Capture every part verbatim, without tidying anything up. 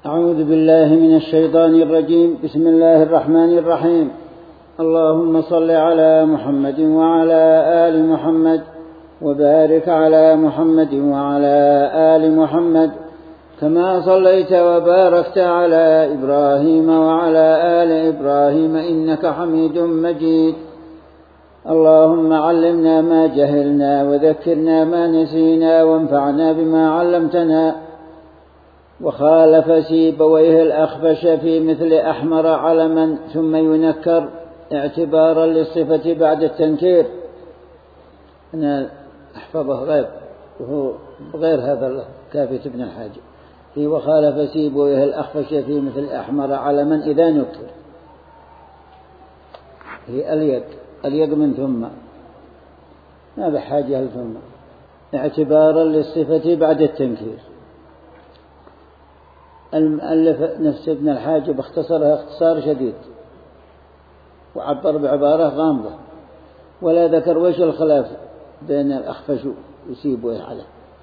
أعوذ بالله من الشيطان الرجيم. بسم الله الرحمن الرحيم. اللهم صل على محمد وعلى آل محمد وبارك على محمد وعلى آل محمد كما صليت وباركت على إبراهيم وعلى آل إبراهيم إنك حميد مجيد. اللهم علمنا ما جهلنا وذكرنا ما نسينا وانفعنا بما علمتنا. وخالف سيبويه الأخفش في مثل أحمر علما ثم ينكر اعتبارا للصفة بعد التنكير. أنا أحفظه غير وهو غير هذا كافية ابن الحاج. في وخالف سيبويه الأخفش في مثل أحمر علما إذا نكر. هي اليد اليد من ثم ما بحاجة لثم اعتبارا للصفة بعد التنكير. المؤلف نفس ابن الحاجب اختصرها اختصار شديد وعبر بعبارة غامضة ولا ذكر وش الخلاف بين الأخفش وسيبويه عليه.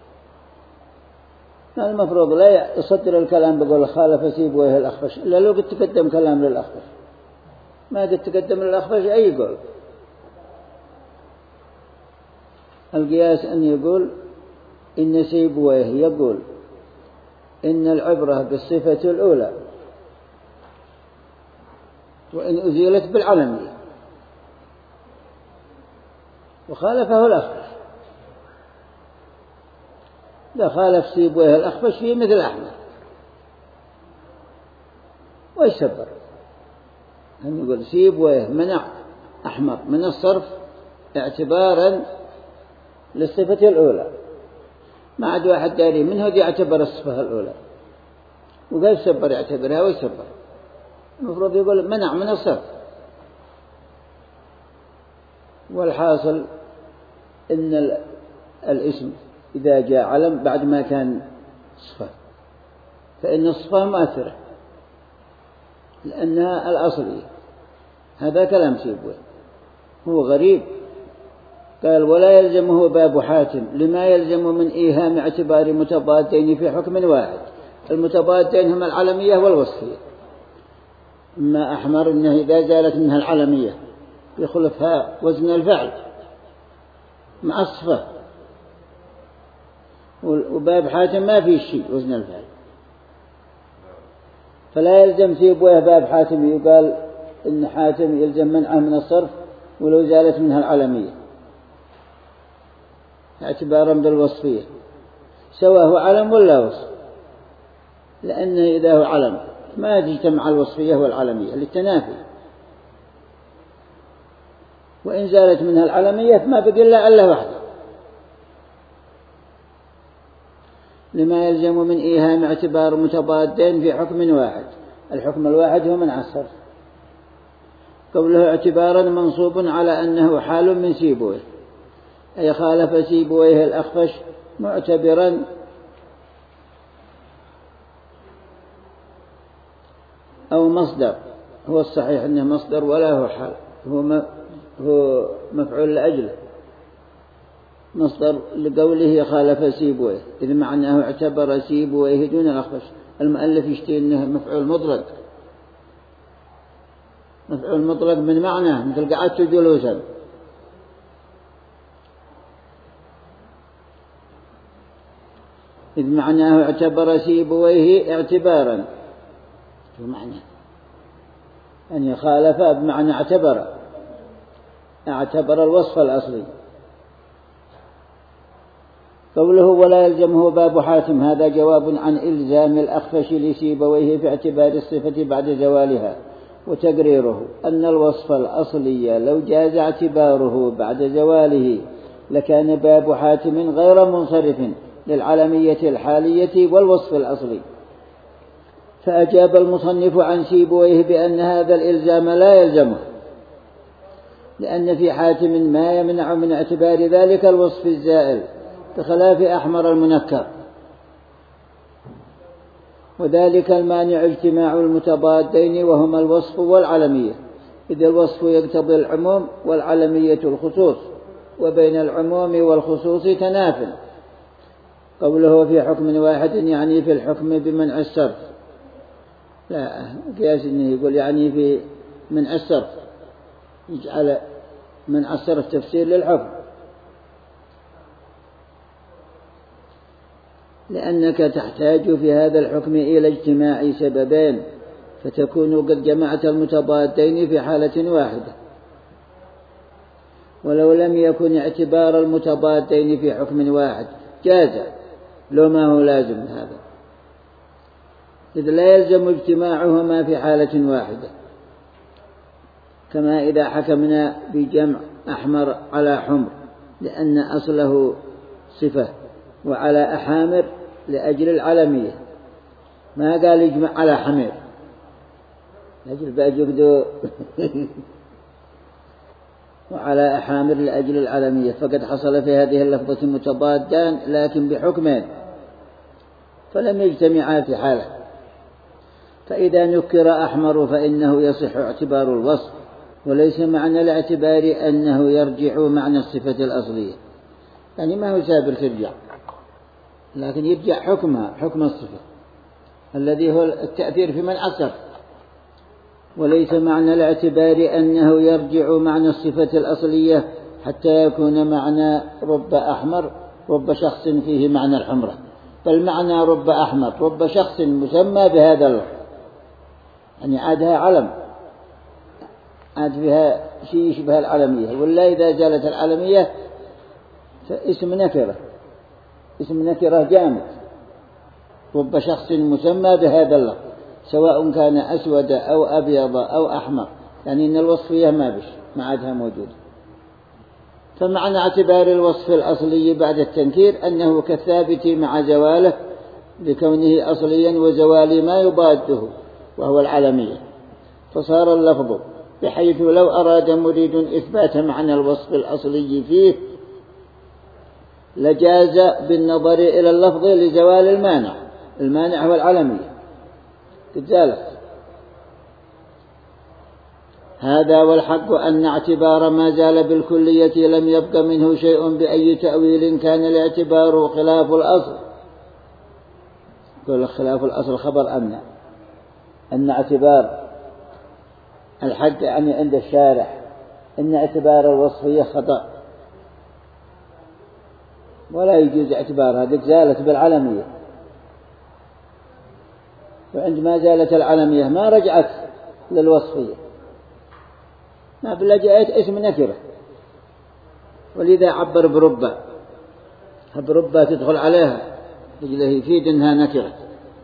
المفروض لا يصدر الكلام بقول خالف سيبويه الأخفش إلا لو قد تقدم كلام للأخفش، ما قد تقدم للأخفش أي قول. القياس أن يقول إن سيبويه يقول إن العبرة بالصفة الأولى وإن أزيلت بالعلمية، وخالفه الأخفش. لا خالف سيبويه الأخفش فيه مثل أحمد ويسبر أن يقول سيبويه منع أحمر من الصرف اعتبارا للصفة الأولى، ما عاد واحد داري منه دي يعتبر الصفة الأولى وقال سبر يعتبرها ويسبر. المفروض يقول منع من الصرف. والحاصل إن الاسم إذا جاء علم بعد ما كان صفة فإن الصفة مؤثرة لأنها الأصلية. هذا كلام سيبويه هو غريب. قال ولا يلزمه باب حاتم لما يلزم من إيهام اعتبار متضادين في حكم واحد. المتضادين هما العلمية والوصفية. أما أحمر إنه إذا زالت منها العلمية يخلفها وزن الفعل مع الصفة، وباب حاتم ما فيه شيء وزن الفعل، فلا يلزم سيبويه باب حاتم يقال إن حاتم يلزم منعه من الصرف ولو زالت منها العلمية اعتبارا بالوصفية سواء هو علم ولا وصف، لأنه إذا هو علم ما تجتمع الوصفية والعلمية للتنافي، وإن زالت منها العلمية فما بقي إلا ألا وحده. لما يلزم من إيهام اعتبار متضادين في حكم واحد. الحكم الواحد هو منع الصرف. قوله اعتبارا منصوب على أنه حال من سيبويه، أي خالف سيبويه الأخفش معتبرا أو مصدر. هو الصحيح أنه مصدر ولا هو حال، هو هو مفعول لأجله مصدر لقوله خالف سيبويه، إذ معناه اعتبر سيبويه دون الأخفش. المؤلف يشتي أنه مفعول مطلق، مفعول مطلق من معناه مثل قعدت جلوسا، إذ معناه اعتبر سيبويه اعتبارا. شو معنى أن يخالف بمعنى اعتبر اعتبر الوصف الأصلي. قوله ولا يلزمه باب حاتم هذا جواب عن إلزام الأخفش لسيبويه في اعتبار الصفة بعد زوالها، وتقريره أن الوصف الأصلي لو جاز اعتباره بعد زواله لكان باب حاتم غير منصرف للعلمية الحالية والوصف الأصلي. فأجاب المصنف عن سيبويه بأن هذا الإلزام لا يلزمه، لأن في حاتم ما يمنع من اعتبار ذلك الوصف الزائل بخلاف أحمر المنكر، وذلك المانع اجتماع المتضادين وهما الوصف والعلمية، إذ الوصف يقتضي العموم والعلمية الخصوص، وبين العموم والخصوص تناف. قوله في حكم واحد يعني في الحكم بمنع الصرف، لا قياس إنه يقول يعني في من الصرف يجعل من الصرف تفسير للحكم، لأنك تحتاج في هذا الحكم إلى اجتماع سببين فتكون قد جمعت المتضادين في حالة واحدة، ولو لم يكن اعتبار المتضادين في حكم واحد جاز لو ما هو لازم هذا، إذ لا يلزم اجتماعهما في حالة واحدة، كما إذا حكمنا بجمع أحمر على حمر لأن أصله صفة، وعلى أحامر لأجل العلمية، ما قال يجمع على حمير لأجل بأجبدو وعلى أحامر لأجل العلمية، فقد حصل في هذه اللفظة متضادان لكن بحكمين فلم يجتمعا في حالة. فإذا نكر أحمر فإنه يصح اعتبار الوصف، وليس معنى الاعتبار أنه يرجع معنى الصفة الأصلية، يعني ما هو سابر ترجع، لكن يرجع حكمها حكم الصفة الذي هو التأثير في من أثر، وليس معنى الاعتبار أنه يرجع معنى الصفة الأصلية حتى يكون معنى رب أحمر رب شخص فيه معنى الحمرة، بل معنى رب أحمر رب شخص مسمى بهذا اللفظ، يعني عادها علم، عاد فيها شيء يشبه العلمية، ولا إذا زالت العلمية فاسم نكرة، اسم نكرة جامد، رب شخص مسمى بهذا اللفظ سواء كان أسود أو أبيض أو أحمر، يعني إن الوصفية ما بش ما عادها موجودة. فمعنى اعتبار الوصف الأصلي بعد التنكير أنه كالثابت مع زواله لكونه أصليا وزوال ما يضاده وهو العلمية، فصار اللفظ بحيث لو أراد مريد إثبات معنى الوصف الأصلي فيه لجاز بالنظر إلى اللفظ لزوال المانع، المانع هو العلمية قد زالت. هذا والحق أن اعتبار ما زال بالكلية لم يبق منه شيء بأي تأويل كان الاعتبار خلاف الأصل. يقول خلاف الأصل خبر أن أن اعتبار الحق يعني عند الشارح أن اعتبار الوصفية خطأ ولا يجوز اعتبارها، قد زالت بالعلمية، وعندما زالت العلمية ما رجعت للوصفية، ما بلجأت اسم نكرة، ولذا عبر بربة، بربة تدخل عليها رجله يفيد إنها نكرة.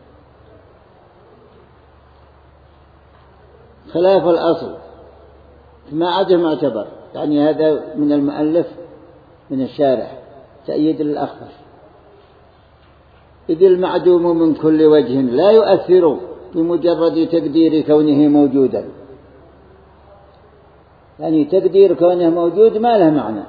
خلاف الأصل ما عاد معتبر، يعني هذا من المؤلف من الشارح تأييد للأخفش، إذ المعدوم من كل وجه لا يؤثر بمجرد تقدير كونه موجودا، يعني تقدير كونه موجود ما له معنى،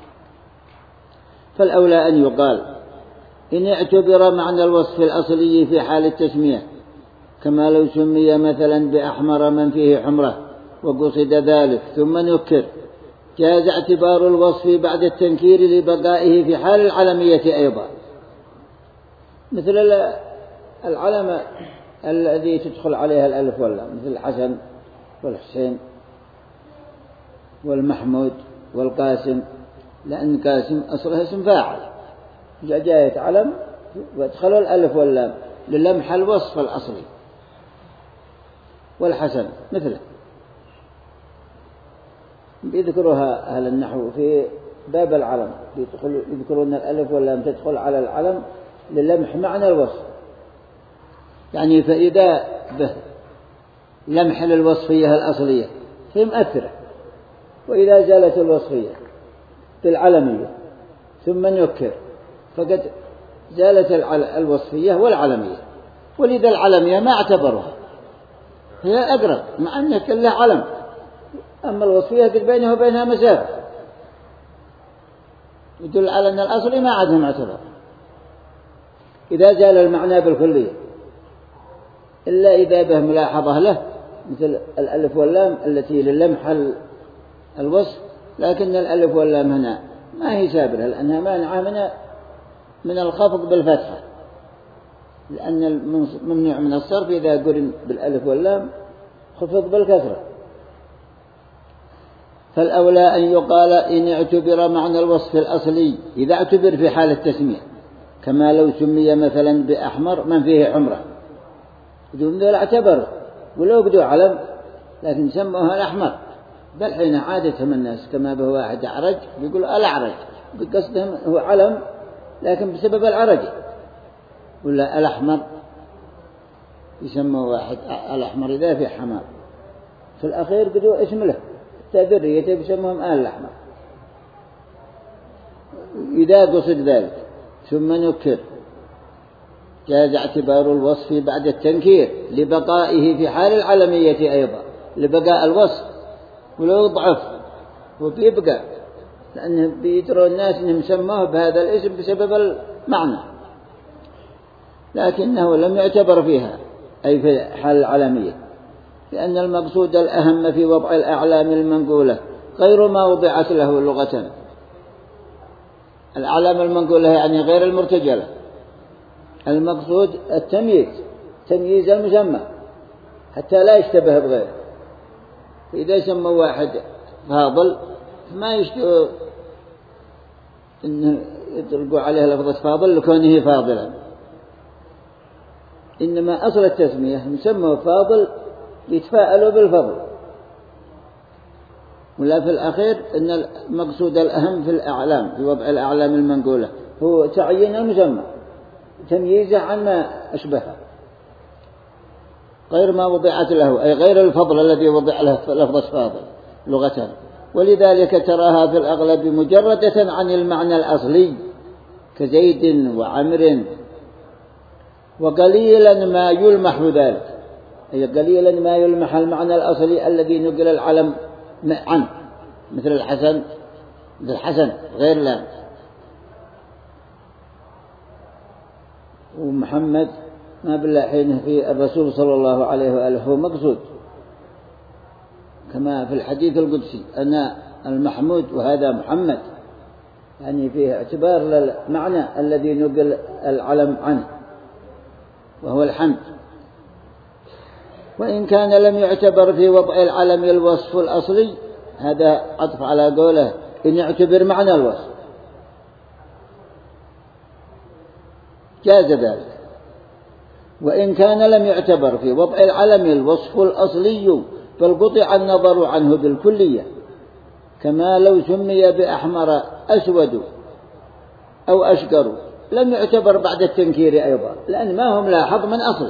فالأولى أن يقال إن اعتبر معنى الوصف الأصلي في حال التسمية، كما لو سمي مثلا بأحمر من فيه حمرة وقصد ذلك ثم نكر، جاز اعتبار الوصف بعد التنكير لبقائه في حال العلمية أيضا، مثل العلم الذي تدخل عليها الألف واللام، مثل الحسن والحسين والمحمود والقاسم، لأن قاسم أصلها اسم فاعل جاءت علم وادخلوا الألف واللام للمح الوصف الأصلي. والحسن مثله يذكرها أهل النحو في باب العلم، يذكرون الألف واللام تدخل على العلم للمح معنى الوصف، يعني فإذا به لمح للوصفية الأصلية هي مؤثرة، وإذا زالت الوصفية بالعلمية ثم نكر فقد زالت الوصفية والعلمية، ولذا العلمية ما اعتبرها، هي أقرب مع أنها كلها علم، أما الوصفية قد بينها وبينها مسافة يدل على أن الأصل ما عادهم اعتبر إذا زال المعنى بالكلية، إلا إذا به ملاحظة له مثل الألف واللام التي للمح الوصف، لكن الألف واللام هنا ما هي سابرة لأنها مانعة من من الخفض بالفتحة، لأن الممنوع من الصرف إذا قرن بالألف واللام خفض بالكسرة. فالأولى أن يقال إن اعتبر معنى الوصف الأصلي إذا اعتبر في حال التسمية، كما لو سمي مثلا بأحمر من فيه حمرة، بدون ذلك اعتبروا ولو بدوا علم لكن سموها الأحمر. بل حين عادتهم الناس كما به واحد أعرج بيقولوا الأعرج، بقصدهم هو علم لكن بسبب العرج، ولا الأحمر يسموا واحد الأحمر إذا في حمار، في الأخير بدوا اسم له تذريته بيسموهم آل الأحمر إذا قصد ذلك. ثم نكر جاز اعتبار الوصف بعد التنكير لبقائه في حال العلمية أيضا، لبقاء الوصف ولو ضعف وبيبقى، لأنه بيدروا الناس أنهم سموه بهذا الاسم بسبب المعنى، لكنه لم يعتبر فيها أي في حال العلمية، لأن المقصود الأهم في وضع الأعلام المنقولة غير ما وضعت له لغة. الأعلام المنقولة يعني غير المرتجلة، المقصود التمييز، تمييز المسمى حتى لا يشتبه بغيره. إذا سموا واحد فاضل ما يشتبه إنه يطلقوا عليه لفظة فاضل لكونه فاضلا، إنما أصل التسمية مسمى فاضل يتفاءلوا بالفضل. ولا في الأخير إن المقصود الأهم في الأعلام في وضع الأعلام المنقولة هو تعيين المسمى، تمييزه عن ما أشبهه، غير ما وضعت له أي غير الفضل الذي وضع له لفظة فاضل لغة. ولذلك تراها في الأغلب مجردة عن المعنى الأصلي كزيد وعمر، وقليلا ما يلمح ذلك، أي قليلا ما يلمح المعنى الأصلي الذي نقل العلم عنه، مثل الحسن الحسن غير لام، ومحمد ما بالله في الرسول صلى الله عليه وآله هو مقصود، كما في الحديث القدسي أنا المحمود وهذا محمد، يعني فيه اعتبار للمعنى الذي نقل العلم عنه وهو الحمد. وإن كان لم يعتبر في وضع العلم الوصف الأصلي، هذا عطف على قوله إن يعتبر معنى الوصف، جاز ذلك. وإن كان لم يعتبر في وضع العلم الوصف الأصلي بل قطع النظر عنه بالكلية، كما لو سمي بأحمر أسود أو أشقر، لم يعتبر بعد التنكير أيضا، لأن ما هم لاحظ من أصله.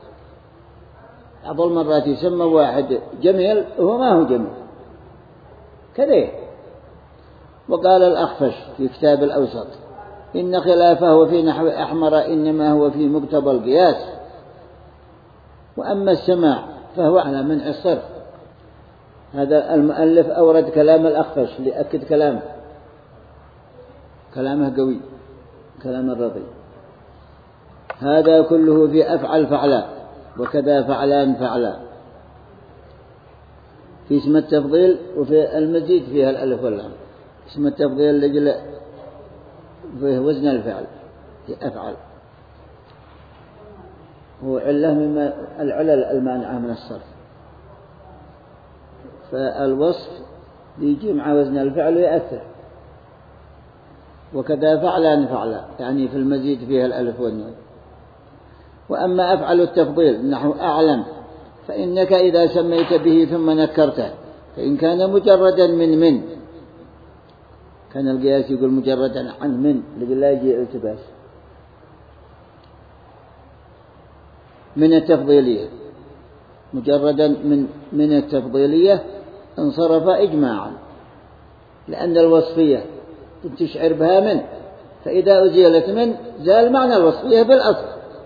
بعض المرات يسمى واحد جميل وهو ما هو جميل كذا. وقال الأخفش في كتاب الأوسط إن خلافه في نحو أحمر إنما هو في مقتضى القياس، وأما السماع فهو على منع الصرف. هذا المؤلف أورد كلام الأخفش لأكد كلامه، كلامه قوي، كلام الرضي. هذا كله في أفعل فعلا، وكذا فعلان فعلا في اسم التفضيل، وفي المزيد فيها الألف واللام. اسم التفضيل لجل فيه وزن الفعل في أفعل، هو علة مما العلل المانعة من الصرف. فالوصف يجي مع وزن الفعل ويأثر. وكذا فعلان فعلا يعني في المزيد فيها الألف والنون. وأما أفعل التفضيل نحو أعلم فإنك إذا سميت به ثم نكرته، فإن كان مجردا من من، كان القياس يقول مجردا عن من لقل لا يجي التباس، من التفضيلية، مجردا من من التفضيلية انصرف إجماعا، لأن الوصفية تشعر بها من، فإذا أزيلت من زال معنى الوصفية بالأصل،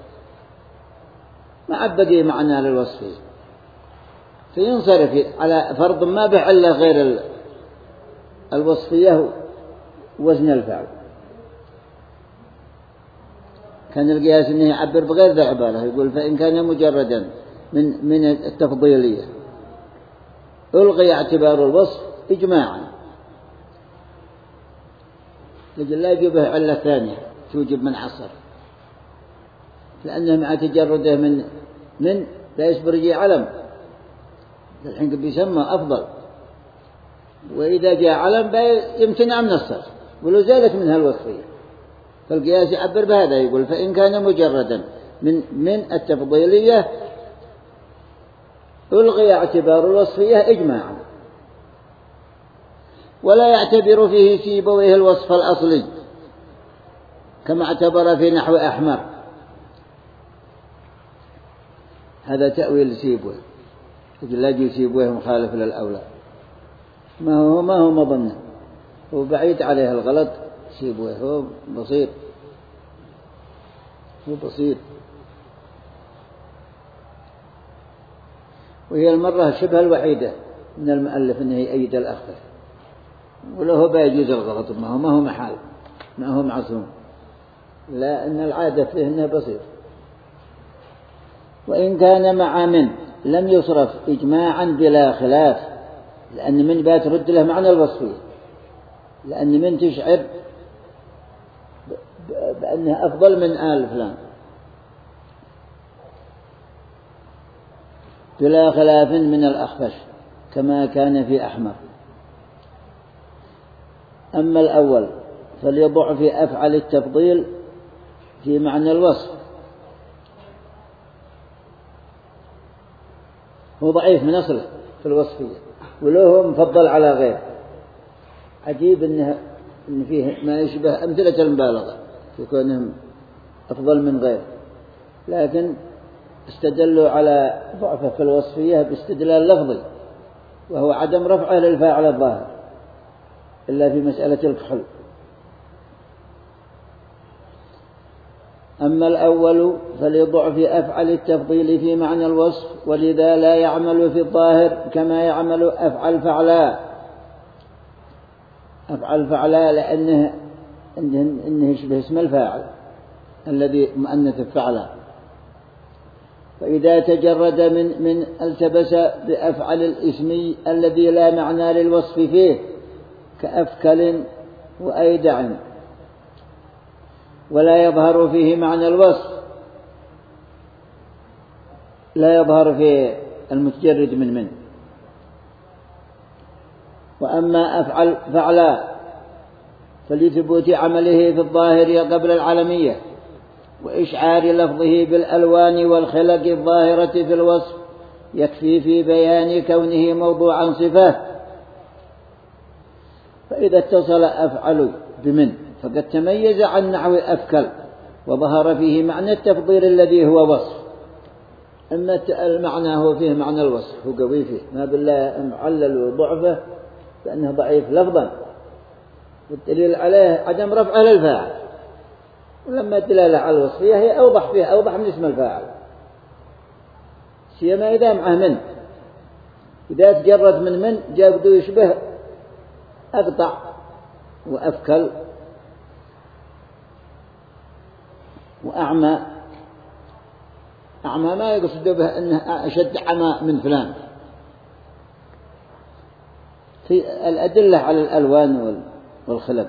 ما عبقي معنى للوصفية، فينصرف على فرض ما بعله غير الوصفية وزن الفعل. كان القياس أنه يعبر بغير ذا عبارة، يقول فإن كان مجردا من من التفضيلية ألغي اعتبار الوصف إجماعا، لجل لا يجيبه علة ثانية توجب من حصر، لأنه مع تجرده من من لا يصبر يجي علم، الحين قد بيسمى أفضل، وإذا جاء علم يمتنع من الصرف ولو زالت منها الوصفية. فالقياس يعبر بهذا، يقول فإن كان مجردا من من التفضيلية ألغي اعتبار الوصفية إجماعا، ولا يعتبر فيه سيبويه الوصف الأصلي كما اعتبر في نحو أحمر. هذا تأويل سيبويه، لا يجي سيبويه مخالف للأولى، ما هو ما هو مظنه، هو بعيد عليه الغلط سيبويه، هو بصير، هو بصير. وهي المرة شبه الوحيدة من المؤلف أنه يأيد الأخفش، وله بيجوز الغلط، ما هو ما هو محال، ما هو معصوم، لا أن العادة فيه أنه بصير. وإن كان مع من لم يصرف إجماعا بلا خلاف، لأن من بات رد له معنى الوصفية، لأن من تشعر بأنها أفضل من آل فلان بلا خلاف من الأخفش كما كان في أحمر. أما الأول فليضع في أفعل التفضيل في معنى الوصف، هو ضعيف من أصله في الوصفية وله مفضل على غيره. عجيب إنه إن فيه ما يشبه أمثلة المبالغة في كونهم أفضل من غيره، لكن استدلوا على ضعفه في الوصفية باستدلال لفظي، وهو عدم رفعه للفاعل الظاهر إلا في مسألة الكحل. أما الأول فليضع في أفعل التفضيل في معنى الوصف، ولذا لا يعمل في الظاهر كما يعمل أفعل فعلا. أفعل فعلا لأنه إنه يشبه اسم الفاعل الذي مؤنث فعلا، فإذا تجرد من من التبس بأفعل الاسم الذي لا معنى للوصف فيه كأفكل وأيدع، ولا يظهر فيه معنى الوصف، لا يظهر في المتجرد من من. وأما أفعل فعلا فلثبوت عمله في الظاهر قبل العلمية وإشعار لفظه بالألوان والخلق الظاهرة في الوصف يكفي في بيان كونه موضوعا صفة. فإذا اتصل أفعل بمن فقد تميز عن نحو أفكل وظهر فيه معنى التفضيل الذي هو وصف. أما المعنى هو فيه معنى الوصف، هو قوي فيه، ما بالله معلل ضعفه لأنه ضعيف لفظا، والدليل عليه عدم رفعه للفاعل، ولما الدلالة على الوصفية هي أوضح فيها، أوضح من اسم الفاعل، سيما إذا معه من، إذا تجرد من من جاء بده يشبه أقطع وأفكل وأعمى. أعمى ما يقصد به أنه أشد عمى من فلان، في الأدلة على الألوان والخلق.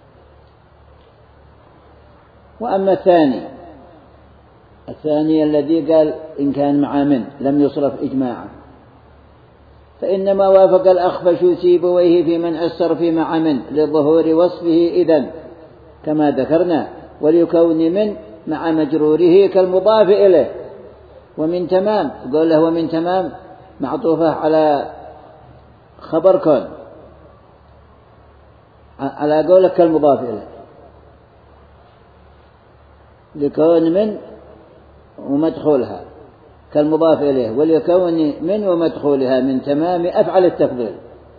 وأما الثاني الثاني الذي قال إن كان مع من لم يصرف إجماعا، فإنما وافق الأخفش سيبويه في منع الصرف مع من لظهور وصفه إذن كما ذكرنا، وليكون من مع مجروره كالمضاف إليه. ومن تمام قال له ومن تمام معطوفة على خبر كون، على قولك كالمضاف إليه، لكون من ومدخولها كالمضاف إليه، وليكون من ومدخولها من تمام أفعل التفضيل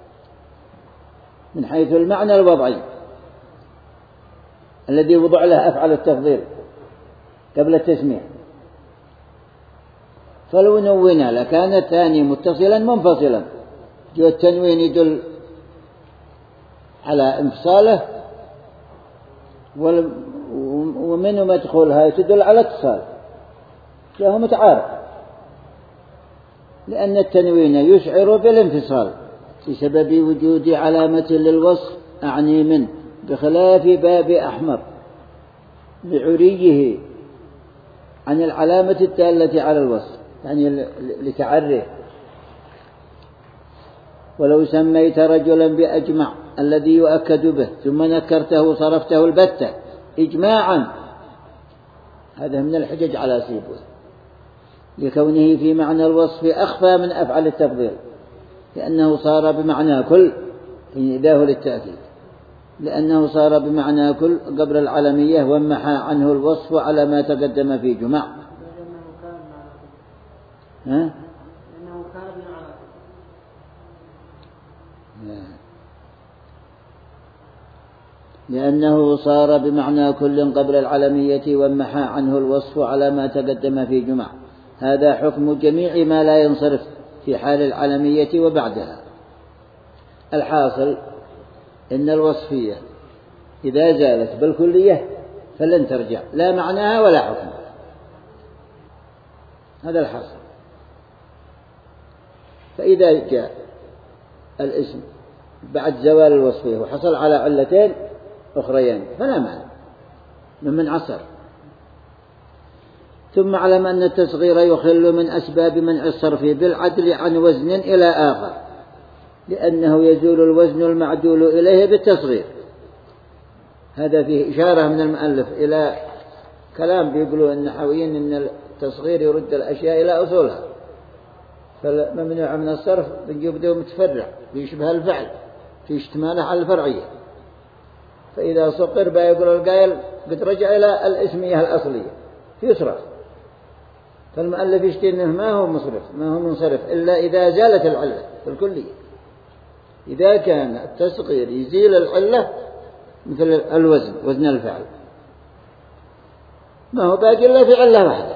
من حيث المعنى الوضعي الذي وضع له أفعل التفضيل قبل التسمية. فلو نونا لكان الثاني متصلا منفصلا، جو التنوين يدل على انفصاله، ومن مدخولها تدل على اتصال، فهو متعارف، لأن التنوين يشعر بالانفصال بسبب وجود علامة للوصف أعني منه، بخلاف باب أحمر بعريه عن العلامة الدالة على الوصف، يعني لتعريه. ولو سميت رجلا بأجمع الذي يؤكد به ثم نكرته صرفته البتة إجماعا، هذا من الحجج على سيبويه، لكونه في معنى الوصف أخفى من أفعل التفضيل، لأنه صار بمعنى كل، إذا هو للتأكيد، لأنه صار بمعنى كل قبل العلمية ومحى عنه الوصف على ما تقدم في جمع. ها؟ لأنه صار بمعنى كل قبل العلمية ومحى عنه الوصف على ما تقدم في جمع. هذا حكم جميع ما لا ينصرف في حال العلمية وبعدها. الحاصل إن الوصفية إذا زالت بالكلية فلن ترجع لا معناها ولا حكم، هذا الحاصل. فإذا جاء الاسم بعد زوال الوصفية وحصل على علتين أخريان فلا معنى ممن عصر. ثم علم أن التصغير يخل من أسباب منع الصرف بالعدل عن وزن إلى آخر، لأنه يزول الوزن المعدول إليه بالتصغير. هذا فيه إشارة من المؤلف إلى كلام بيقولوا النحويين إن التصغير يرد الأشياء إلى أصولها، فممنوع من الصرف بيبدأ متفرع بيشبه الفعل في اشتماله على الفرعية، فإذا صقر بيقول القائل قد رجع إلى الاسمية الأصلية يصرف. فالمؤلف يشتي إنه ما هو مصرف ما هو منصرف إلا إذا زالت العلة بالكلية. إذا كان التصغير يزيل العلة مثل الوزن وزن الفعل ما هو باقي إلا في علة واحدة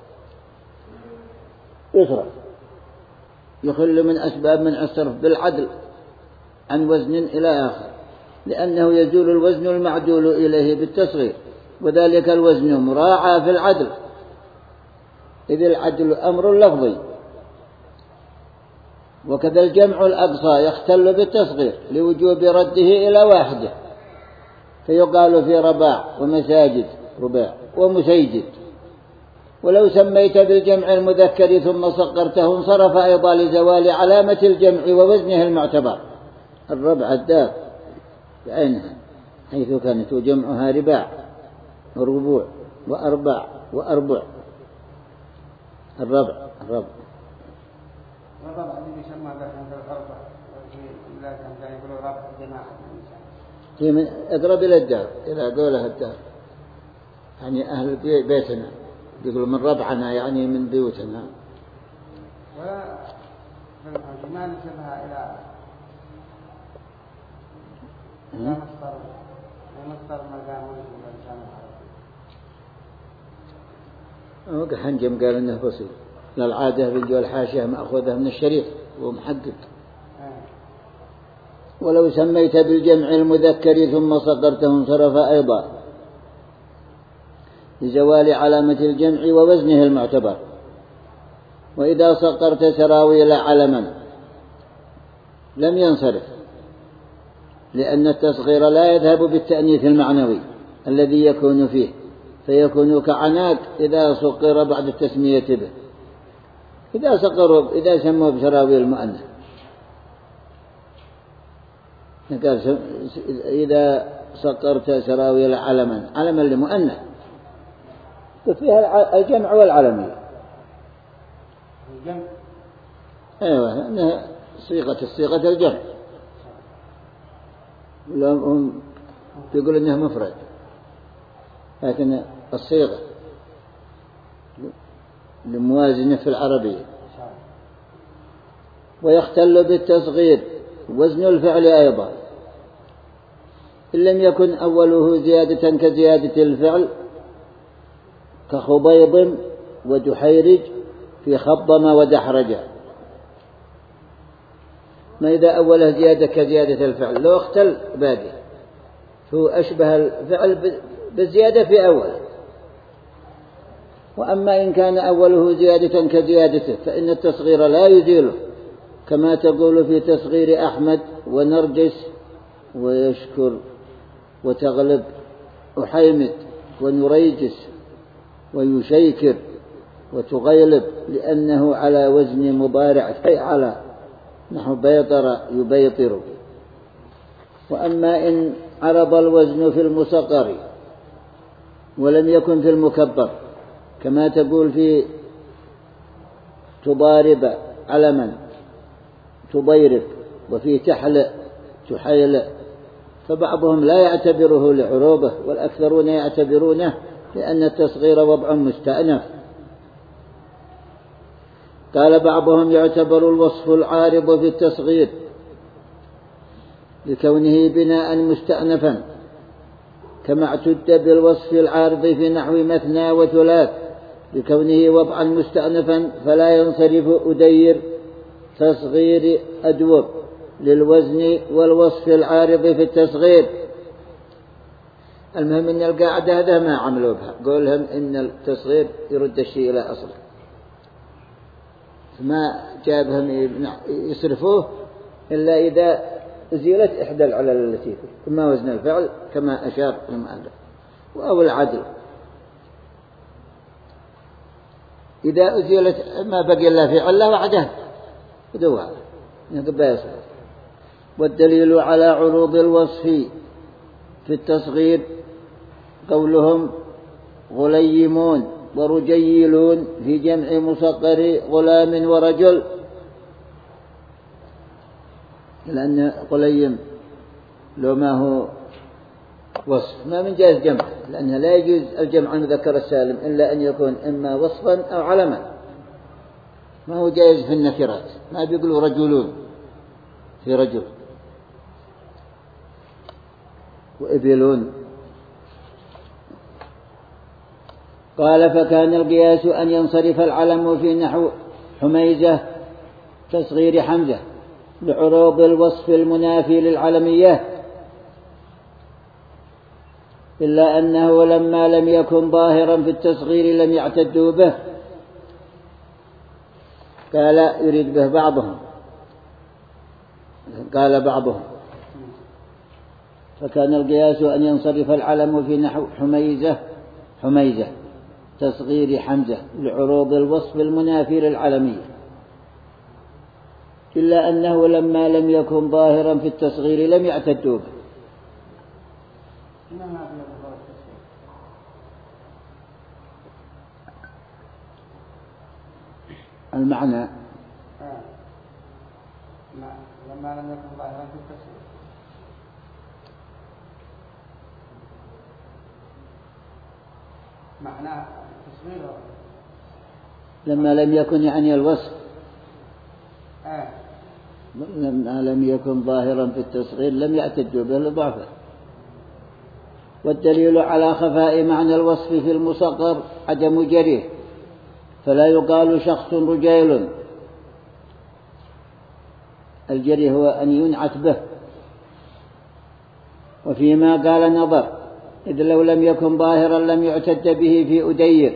يصرف. يخل من أسباب منع الصرف بالعدل عن وزن إلى آخر، لأنه يزول الوزن المعدول إليه بالتصغير، وذلك الوزن مراعى في العدل، إذ العدل أمر لفظي. وكذا الجمع الأقصى يختل بالتصغير لوجوب رده إلى واحدة، فيقال في رباع ومساجد رباع ومسيجد. ولو سميت بالجمع المذكر ثم صغرته انصرف أيضا لزوال علامة الجمع ووزنه المعتبر. الربع الدار بعينها حيث كانت جمعها رباع وربوع وأرباع وأربع. الربع الربع الربع الذي يسمى بالحمد الربع، لكن كان يقولوا ربع جماعة. هي من أقرب إلى الدار، إلى قولها الدار، يعني أهل بيتنا يقولوا من ربعنا يعني من بيوتنا. وما نسبها إلى إلى مصدر مصدر مقام الإنسان العربي. حنجم قال إنه بسيط، للعادة بالجو الحاشية مأخوذة من الشريف ومحقق. ولو سميت بالجمع المذكر ثم صغرته انصرف أيضا لزوال علامة الجمع ووزنه المعتبر. وإذا صغرت سراويل علما لم ينصرف، لأن التصغير لا يذهب بالتأنيث المعنوي الذي يكون فيه، فيكون كعناق إذا صغر بعد التسمية به. إذا صغروا إذا سموا بسراويل المؤنث، إذا صغرت سراويل علما علما لمؤنث ففيها الجمع والعلمية. الجمع أيوة، إنها صيغة الصيغة الجمع، هم يقول إنها مفرد، لكن الصيغة الموازنة في العربية. ويختل بالتصغير وزن الفعل أيضا إن لم يكن أوله زيادة كزيادة الفعل، كخبيض ودحيرج في خضم ودحرج. ما إذا أوله زيادة كزيادة الفعل لو اختل باقي، فهو أشبه الفعل بالزيادة في أوله. وأما إن كان أوله زيادة كزيادته فإن التصغير لا يزيله، كما تقول في تصغير أحمد ونرجس ويشكر وتغلب وحيمد ونريجس ويشيكر وتغيلب، لأنه على وزن مضارع فعل، نحو بيطر يبيطر. وأما إن عرض الوزن في المصغر ولم يكن في المكبر، كما تقول في تضارب علما تضيرب، وفي تحلئ تحيلئ، فبعضهم لا يعتبره لعروبه، والأكثرون يعتبرونه لأن التصغير وضع مستأنف. قال بعضهم يعتبر الوصف العارض في التصغير لكونه بناء مستأنفا، كما اعتد بالوصف العارض في نحو مثنى وثلاث لكونه وضعا مستأنفا، فلا ينصرف أدير تصغير أدور للوزن والوصف العارض في التصغير. المهم أن القاعدة هذا ما عملوا بها، قولهم إن التصغير يرد الشيء إلى أصله، ما جابهم يصرفوه إلا إذا أزيلت إحدى العلل التي فيه، كما وزن الفعل كما أشار المؤلف، أو العدل. إذا أزيلت ما بقي إلا في علة وعده بدوها يقبل يصرف. والدليل على عروض الوصف في التصغير قولهم غليمون ورجيلون في جمع مصغر غلام ورجل، لأن غليم لو ما هو وصف ما من جائز جمع، لأنه لا يجوز الجمع عن المذكر السالم إلا أن يكون إما وصفا أو علما، ما هو جائز في النكرات، ما بيقولوا رجلون في رجل وإبلون. قال فكان القياس أن ينصرف العلم في نحو حميزة تصغير حمزة لعروض الوصف المنافي للعلمية، إلا أنه لما لم يكن ظاهرا في التصغير لم يعتدوا به. قال يريد به بعضهم، قال بعضهم فكان القياس أن ينصرف العلم في نحو حميزة حميزة تصغير حمزة لعروض الوصف المنافي للعلمية، إلا أنه لما لم يكن ظاهرا في التصغير لم يعتدوا به. المعنى آه. لما لم يكن ظاهرا في التصغير، معناه تصغيره لما لم يكن يعني الوصف آه. لما لم يكن ظاهرا في التصغير لم يعتدوا به لضعفه. والدليل على خفاء معنى الوصف في المصغر عدم جريه، فلا يقال شخص رجيل، الجري هو أن ينعت به. وفيما قال نظر، إذ لو لم يكن ظاهرا لم يعتد به في أدير،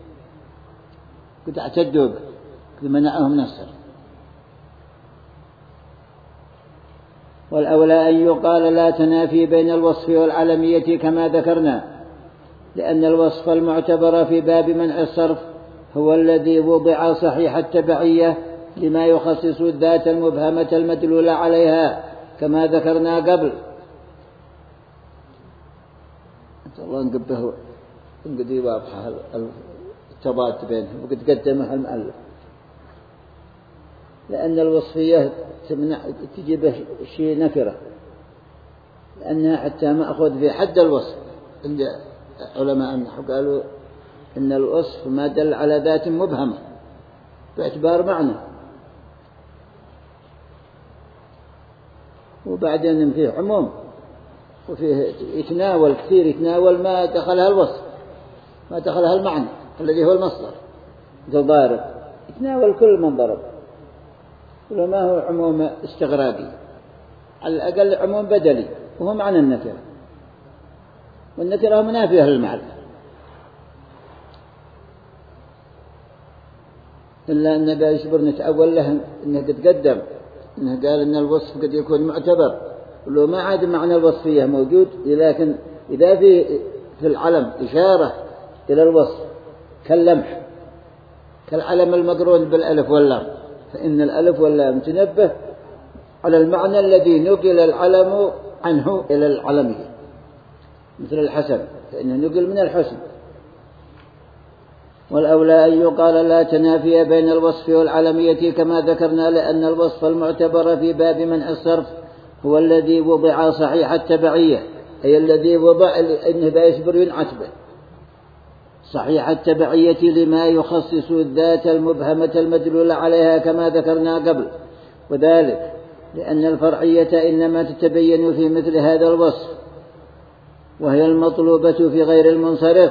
قد اعتدوا به قد منعهم نصر. والأولى أن يقال لا تنافي بين الوصف والعلمية كما ذكرنا، لأن الوصف المعتبر في باب منع الصرف هو الذي وضع صحيح التبعية لما يخصص الذات المبهمة المدلول عليها كما ذكرنا قبل. الله نقبه نقدي واضحة التضاد بينهم، وقد قدمها المؤلف، لأن الوصفية تمنع تجيب شيء نكرة، لأنها حتى مأخذ في حد الوصف. عند علماء النحو قالوا إن الوصف ما دل على ذات مبهمة باعتبار معنى، وبعدين فيه عموم وفيه يتناول كثير، يتناول ما دخلها الوصف ما دخلها المعنى الذي هو المصدر، مثل ضارب يتناول كل من ضرب، وما هو عموم استغرابي، على الأقل عموم بدلي وهو معنى النكرة، والنكرة منافية للمعرفة. إلا أن بيصبر نتأول له أنه قد قدم أنه قال أن الوصف قد يكون معتبر، ولو ما عاد معنى الوصفية موجود، لكن إذا في في العلم إشارة إلى الوصف كاللمح، كالعلم المقرون بالألف واللام، فإن الألف واللام تنبه على المعنى الذي نقل العلم عنه إلى العلمية، مثل الحسن فإنه نقل من الحسن. والأولى أن يقال لا تنافي بين الوصف والعلمية كما ذكرنا، لأن الوصف المعتبر في باب منع الصرف هو الذي وضع صحيح التبعية، أي الذي وضع إنه بيصبر ينعت به صحيح التبعية لما يخصص الذات المبهمة المدلول عليها كما ذكرنا قبل، وذلك لأن الفرعية إنما تتبين في مثل هذا الوصف، وهي المطلوبة في غير المنصرف.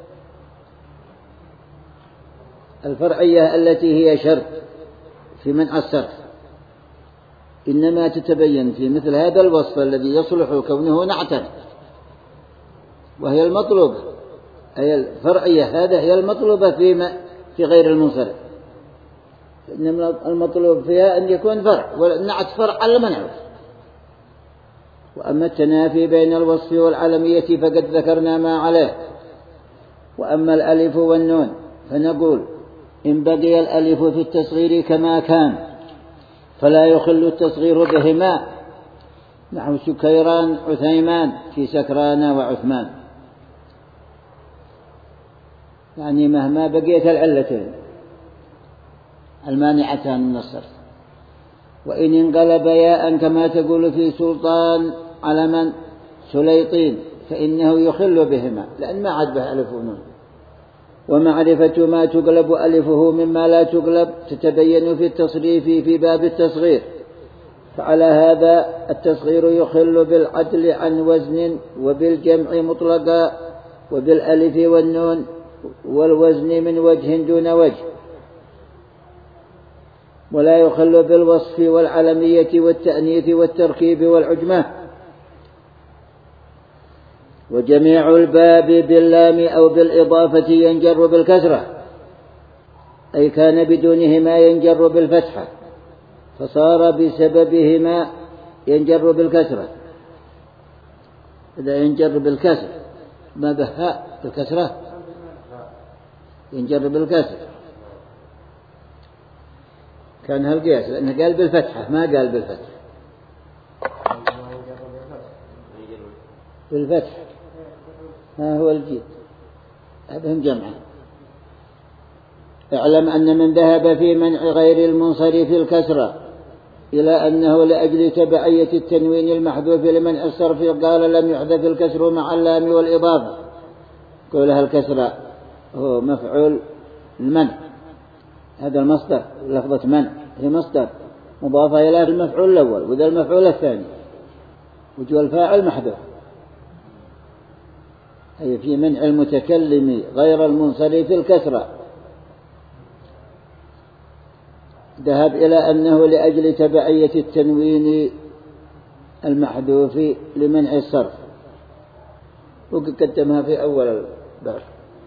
الفرعية التي هي شرط في منع الصرف إنما تتبين في مثل هذا الوصف الذي يصلح كونه نعتا، وهي المطلوبة، أي الفرعية هذا هي المطلوبة في في غير المنصرف، إنما المطلوب فيها أن يكون فرع، والنعت فرع على منعه. وأما التنافي بين الوصف والعلمية فقد ذكرنا ما عليه. وأما الألف والنون فنقول إن بقي الألف في التصغير كما كان فلا يخل التصغير بهما، نحو سكيران عثيمان في سكران وعثمان، يعني مهما بقيت العلتين المانعتان من الصرف. وإن انقلب ياء كما تقول في سلطان على من سليطين فإنه يخل بهما، لأن ما عاد به ألف ونون. ومعرفة ما تقلب ألفه مما لا تقلب تتبين في التصريف في باب التصغير، فعلى هذا التصغير يخل بالعدل عن وزن وبالجمع مطلقا وبالألف والنون والوزن من وجه دون وجه، ولا يخل بالوصف والعلمية والتأنيث والتركيب والعجمة. وجميع الباب باللام أو بالإضافة ينجر بالكسرة، أي كان بدونهما ينجر بالفتحة فصار بسببهما ينجر بالكسرة. إذا ينجر بالكسر ما بهاء بالكسرة ينجر بالكسر كان هالقياس، لأنه قال بالفتحة ما قال بالفتح، بالفتح ها هو الجيد هذهم جمعا. اعلم أن من ذهب في منع غير المنصرف الكسرة إلى أنه لأجل تبعية التنوين المحذوف لمنع الصرف قال لم يحذف الكسر مع اللام والإضافة، قولها الكسرة هو مفعول المنع، هذا المصدر لفظة منع هي مصدر مضافة إلى المفعول الأول وذا المفعول الثاني، وجه الفاعل محذوف، أي في منع المتكلم غير المنصرف الكسرة. ذهب إلى أنه لأجل تبعية التنوين المحذوف لمنع الصرف، وقد قدمها في أول الدرس،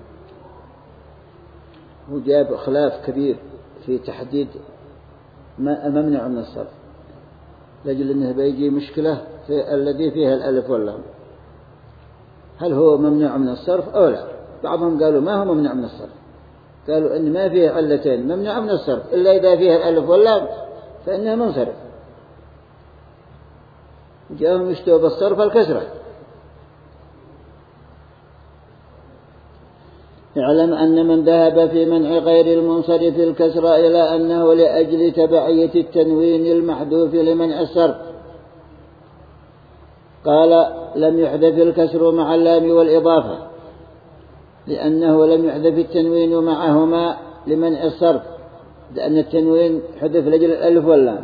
وجاب خلاف كبير في تحديد الممنوع من الصرف، لأجل أنه بيجي مشكلة في الذي فيها الألف واللام، هل هو ممنوع من الصرف أو لا؟ بعضهم قالوا ما هو ممنوع من الصرف، قالوا إن ما فيه علتين ممنوع من الصرف إلا إذا فيها الألف واللام فإنها منصرف، جاءهم يشتوا بالصرف الكسرة. اعلم أن من ذهب في منع غير المنصرف الكسرة إلى أنه لأجل تبعية التنوين المحذوف لمنع الصرف قال لم يحذف الكسر مع اللام والإضافة، لأنه لم يحذف التنوين معهما لمنع الصرف، لأن التنوين حذف لأجل الألف واللام.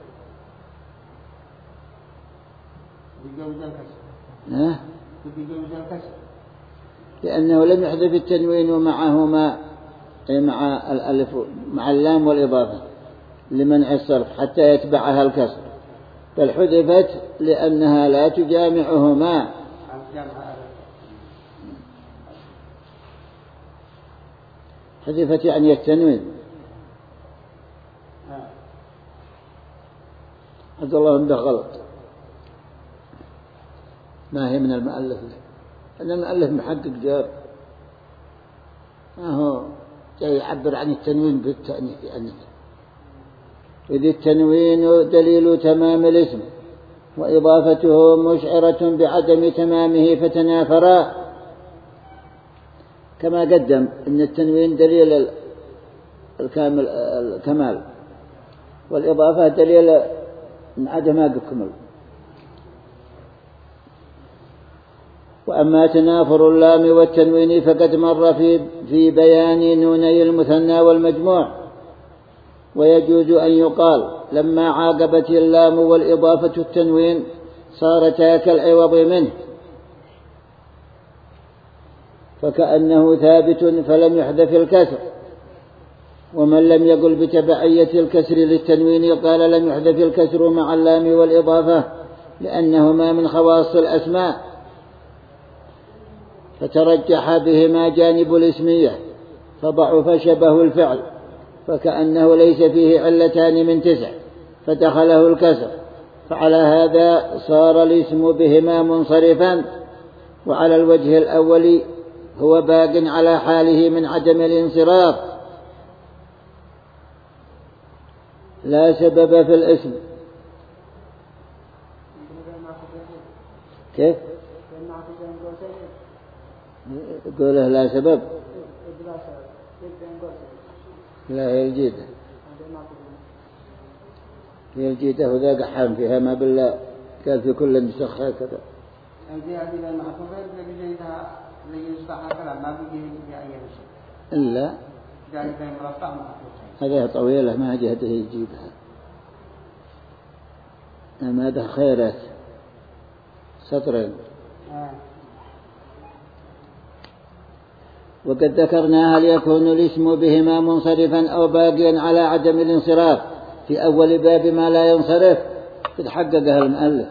ها؟ لأنه لم يحذف التنوين معهما أي مع الألف مع اللام والإضافة لمنع الصرف حتى يتبعها الكسر، بل حذفت لأنها لا تجامعهما، حذفت يعني التنوين. عبد الله عنده غلط، ما هي من المؤلف، أن المؤلف محقق جار، ما هو يعبر عن التنوين بالتأنيث يعني. إذ التنوين دليل تمام الاسم وإضافته مشعرة بعدم تمامه فتنافرا، كما قدم أن التنوين دليل الكامل الكمال، والإضافة دليل عدم الكمال. وأما تنافر اللام والتنوين فقد مر في في بيان نوني المثنى والمجموع، ويجوز أن يقال لما عاقبت اللام والإضافة التنوين صارتا كالعوض منه، فكأنه ثابت فلم يحذف الكسر. ومن لم يقل بتبعية الكسر للتنوين قال لم يحذف الكسر مع اللام والإضافة لأنهما من خواص الأسماء، فترجح بهما جانب الاسمية فضعف شبه الفعل، فكأنه ليس فيه علتان من تسع فدخله الكسر، فعلى هذا صار الاسم بهما منصرفا. وعلى الوجه الأول هو باق على حاله من عدم الانصراف لا سبب في الاسم. كيف؟ يقوله لا سبب، لا هي الجيدة، هي الجيدة وذا قحام فيها ما بالله قال في كل نسخ هكذا. إلا هذه طويلة ما جهته يجيبها، أما هذا خيرات سطرين. وقد ذكرنا هل يكون الاسم بهما منصرفا أو باقيا على عدم الانصراف في أول باب ما لا ينصرف قد حققها المؤلف.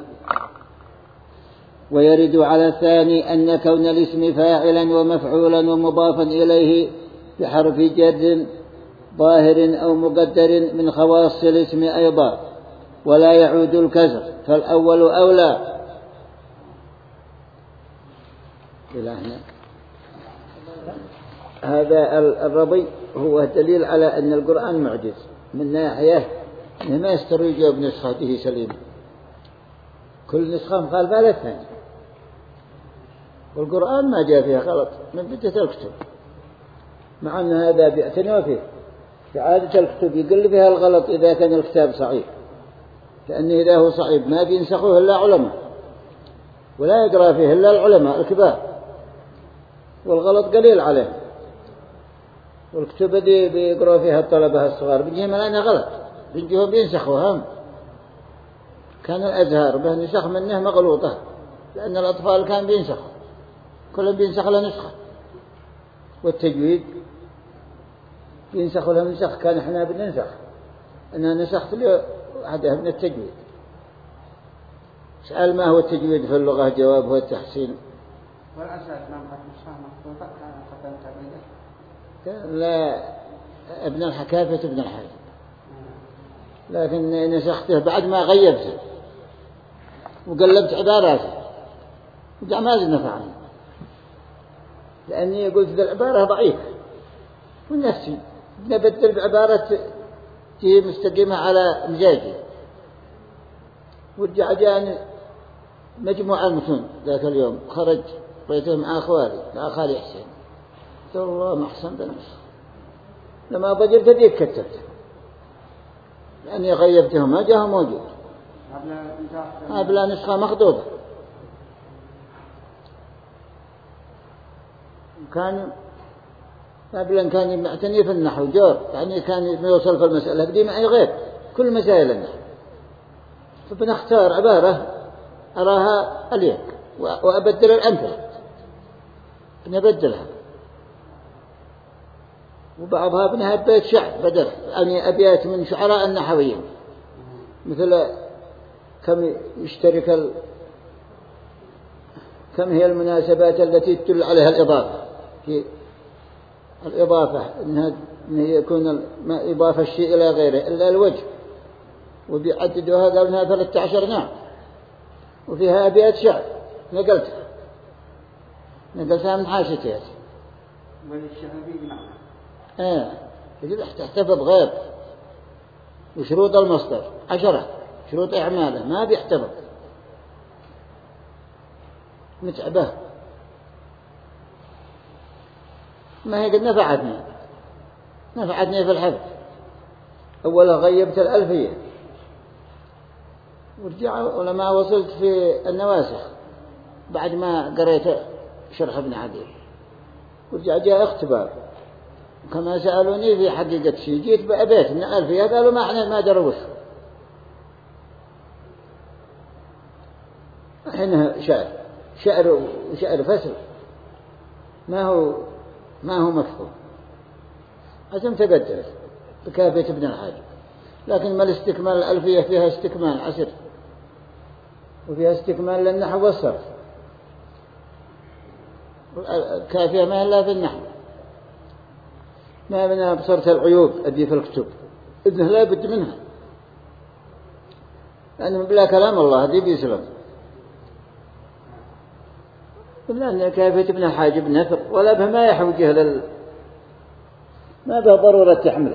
ويرد على الثاني أن كون الاسم فاعلا ومفعولا ومضافا إليه بحرف جر ظاهر أو مقدر من خواص الاسم أيضا، ولا يعود الكسر، فالأول أولى. إلى هنا هذا الرضي هو دليل على أن القرآن معجز من ناحية أنه ما يسترجع بنسخته سليمة، كل نسخة مخالفة للثانية، والقرآن ما جاء فيها غلط من بداية الكتب، مع أن هذا بيعتنوا فيه. في عادة الكتب يقل فيها الغلط إذا كان الكتاب صعيب، لأنه إذا هو صعيب ما بينسخوه إلا علماء، ولا يقرأ فيه إلا العلماء الكبار، والغلط قليل عليه. والكتب دي بيقرأ فيها الطلبة الصغار بيجيهم الآن غلط، بيجيهم بينسخوها هم. كان الأزهار به نسخ منه مغلوطة، لأن الأطفال كان بينسخوا كلهم بينسخ له نسخة، والتجويد بينسخوا له نسخ. كان إحنا بننسخ، أنا نسخت له عدها من التجويد. سأل ما هو التجويد في اللغة؟ جواب هو التحسين. والأساس ما محط نسخة مخطوطة كان قدم تبعيده. لا ابن الحكافة ابن الحاج، لكن نسخته بعد ما غيبته وقلبت عباراته وجاء ما زلنا نفعني، لأني قلت ذا العبارة ضعيفة ونفسي نبدل بعبارة تي مستقيمة على مزاجي. ورجع جاني مجموعة المتون ذاك اليوم، خرج بيته مع أخوالي مع خالي حسين، قلت الله ما أحسن بالنسخ، لما ضجرت ديك كتبت لأني غيبتهم ما جاء موجود، ما بلا نسخة مخطوطة. كان قبل كان معتني في النحو جور، يعني كان يوصل في المسألة بدي معي غير كل مسائل النحو، فبنختار عبارة أراها أليق وأبدل الأمثلة، بنبدلها، وبعضها بنها بيت شعر بدل، يعني أبيات من شعراء النحويين، مثل كم يشترك ال... كم هي المناسبات التي تدل عليها الإضافة. في الإضافة إنها يكون إضافة الشيء إلى غيره إلا الوجه، وبيعددوا هذا منها ثلاثة عشر نوع، وفيها أبيات شعر نقلتها نقلتها من حاشيتها. آه يجب تحتفظ غير. وشروط المصدر عشرة شروط إعماله ما بيحتفظ متعبة. ما هي قد نفعتني نفعتني في الحفظ. أولا غيبت الألفية ورجع ولما وصلت في النواسخ بعد ما قريت شرح ابن عدي ورجع جاء اختبار كما سألوني في حقيقة شيء جيت بأبيت من الألفية قالوا ما احنا ما دروش. حينها شعر شعر وشعر فسر ما هو ما هو مفهوم عشان تقدر بكافية ابن الحاجب. لكن ما الاستكمال الألفية فيها استكمال عسر وفيها استكمال للنحو والصرف. كافية ما إلا في النحو ما منها بصرت العيوب أدي في الكتب ابنه لا بد منها لأنه بلا كلام الله دي بيسلم. لأن كافية ابن الحاجب نفر ولا به ما يحوجه لل ما به ضرورة تحمله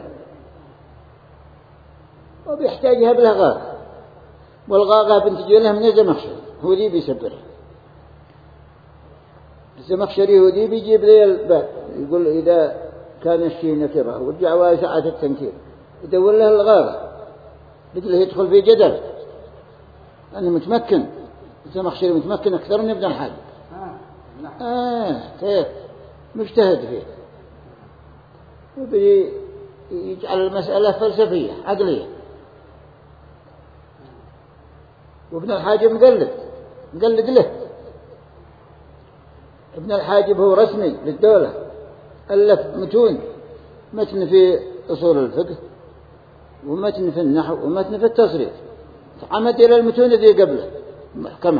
وبيحتاجها بالغاغة والغاغة بنتجي لها من الزمخشري هو ذي بيسبرها. الزمخشري هو ذي بيجيب لي الباب يقول إذا كان الشيء نكره ورجع واسعة التنكير يدور له الغاغة بدل يدخل في جدل أنا متمكن. الزمخشري متمكن أكثر من ابن الحاجب. آه كيف مجتهد فيه وبي يجعل المسألة فلسفية عقلية. وابن الحاجب مقلد مقلد له. ابن الحاجب هو رسمي للدولة ألف متون متن في أصول الفقه ومتن في النحو ومتن في التصريف عمد إلى المتون ذي قبله محكمة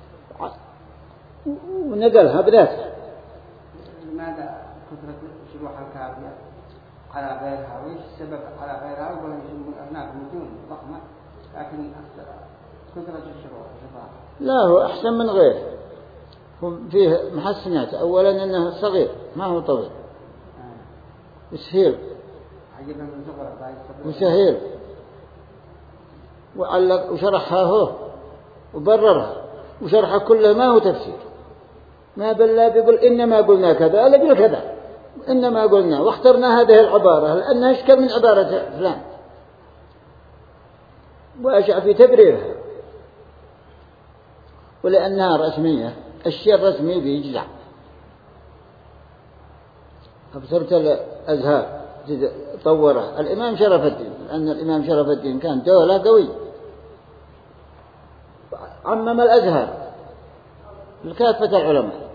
ونقلها بذاته. لماذا كثرة شروح الكافية على غيرها وإيش السبب على غيرها ولا هناك متون ضخمة لكن كثرة الشروح لا هو أحسن من غيره. هو فيه محسنات. أولا أنه صغير ما هو طويل وسهيل وسهيل وعلق وشرحها هو وبررها وشرحها كله ما هو تفسير ما بالله بيقول إنما قلنا كذا لا بيقول كذا إنما قلنا واخترنا هذه العبارة لأنها أشكل من عبارة فلان وأشع في تبريرها ولأنها رسمية الشيء الرسمي بيجزع. أبصرت الأزهار طوره الإمام شرف الدين لأن الإمام شرف الدين كان دولة قوي عمم الأزهار لكافة العلماء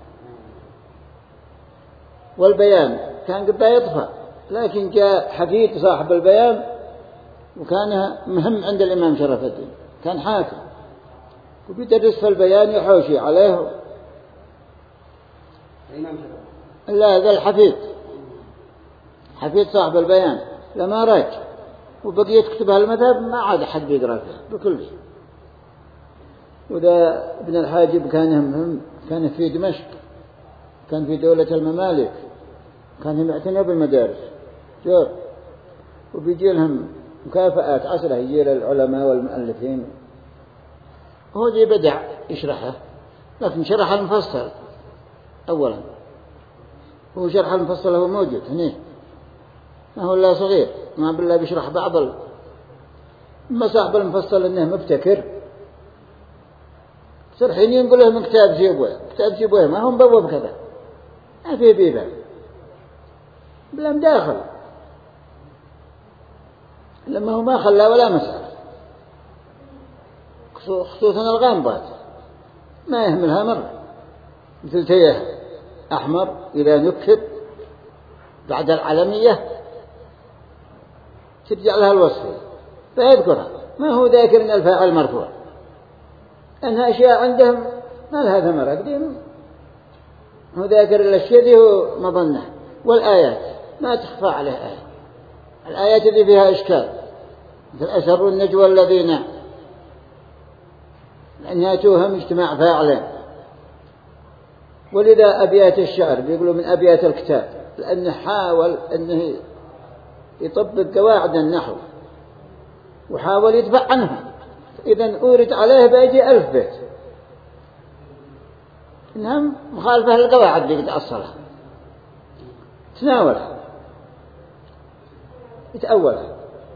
والبيان كان قد يطفى لكن جاء حفيد صاحب البيان وكان مهم عند الإمام شرف الدين كان حاكم وبيدرس في البيان يحوشي عليه لا ذا الحفيد حفيد صاحب البيان لما راج وبقي يكتبها المذهب ما عاد أحد بيقرأ فيها بكل شيء. وذا ابن الحاجب كان مهم كان في دمشق كان في دولة الممالك كان يعتنوا بالمدارس جور وبيجي لهم مكافآت عشرة يجي للعلماء والمؤلفين. هو ذي بدع يشرحه لكن شرح المفصل أولا هو شرح المفصل هو موجود هنا ما هو إلا صغير ما بالله بيشرح بعض ما صاحب المفصل إنه مبتكر صرحين ينقل له من كتاب جيبوه كتاب جيبوه ما هم بواب كذا ما في بيبه بلا مداخل لما هو ما خلى ولا مسألة خصوصا الغامضات ما يهملها مرة مثل تيه أحمر إذا نكب بعد العلمية ترجع لها الوصفية فيذكرها ما هو ذاكر من الفاعل مرفوع أنها أشياء عندهم ما لها ثمرة قديم هو ذاكر الأشياء دي هو مظنة. والآيات ما تخفى عليه آية الآيات دي فيها إشكال مثل أسروا النجوى الذين لأنها توهم اجتماع فاعلين. ولذا أبيات الشعر بيقولوا من أبيات الكتاب لأنه حاول أنه يطبق قواعد النحو وحاول يدفع عنها، إذا أورد عليه بيجي ألف بيت إنها مخالفة للقواعد اللي قد أصلها، تناولها يتأولها.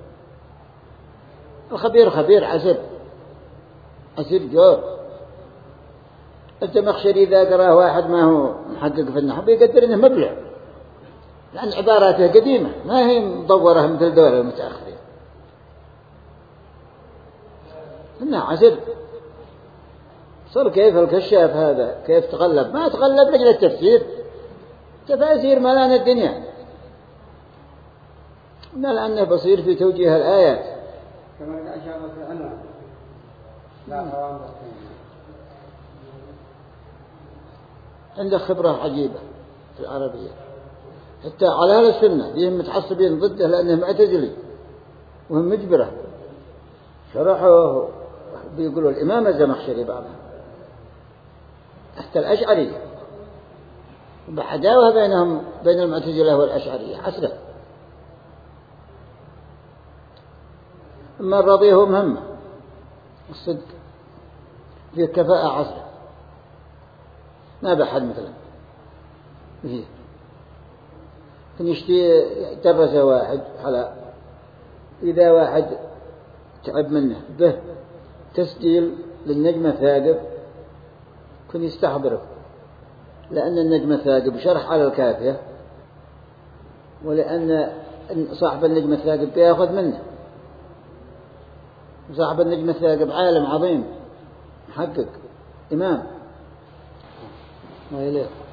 الخبير خبير عسر عسر جور. الزمخشري إذا قرأه واحد ما هو محقق في النحو بيقدر إنه مبلع، لأن عباراته قديمة ما هي مطورة مثل دول المتأخرين. إنه عسر. صار كيف الكشاف هذا كيف تغلب؟ ما تغلب لجل التفسير، تفاسير ملان الدنيا، إن لأنه بصير في توجيه الآيات. كما أشار في العنوان لا قوام عنده خبرة عجيبة في العربية، حتى على أهل السنة فيهم متعصبين ضده لأنه معتزلي وهم مجبرة. شرحوا بيقولوا الإمام الزمخشري بعضهم حتى الأشعري، وبعداوها بينهم بين المعتزلة والأشعرية حسرة. أما الرضي هو مهمة الصدق في كفاءة عصره، ما بحد مثلا فيه. كان يشتي درس واحد حلا، إذا واحد تعب منه به تسجيل للنجم الثاقب كن يستحضره، لأن النجم الثاقب شرح على الكافية، ولأن صاحب النجم الثاقب بيأخذ منه. صاحب النجم الثاقب عالم عظيم محقق إمام ما يليه.